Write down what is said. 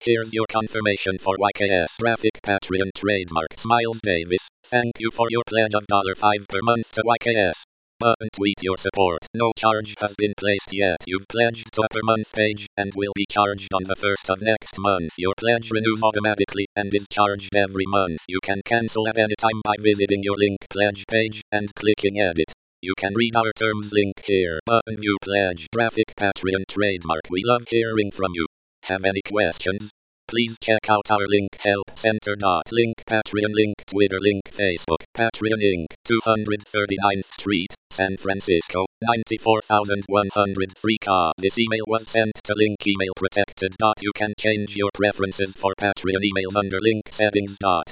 Here's your confirmation for YKS Graphic Patreon trademark Smiles Davis. Thank you for your pledge of $5 per month to YKS. Button tweet your support. No charge has been placed yet. You've pledged to a per month page and will be charged on the 1st of next month. Your pledge renews automatically and is charged every month. You can cancel at any time by visiting your link pledge page and clicking edit. You can read our terms link here. Button view pledge. Graphic Patreon trademark. We love hearing from you. Have any questions? Please check out our link help center. Link Patreon link Twitter link Facebook Patreon Inc. 239th Street, San Francisco, 94103 Ca. This email was sent to link email protected. You can change your preferences for Patreon emails under link settings.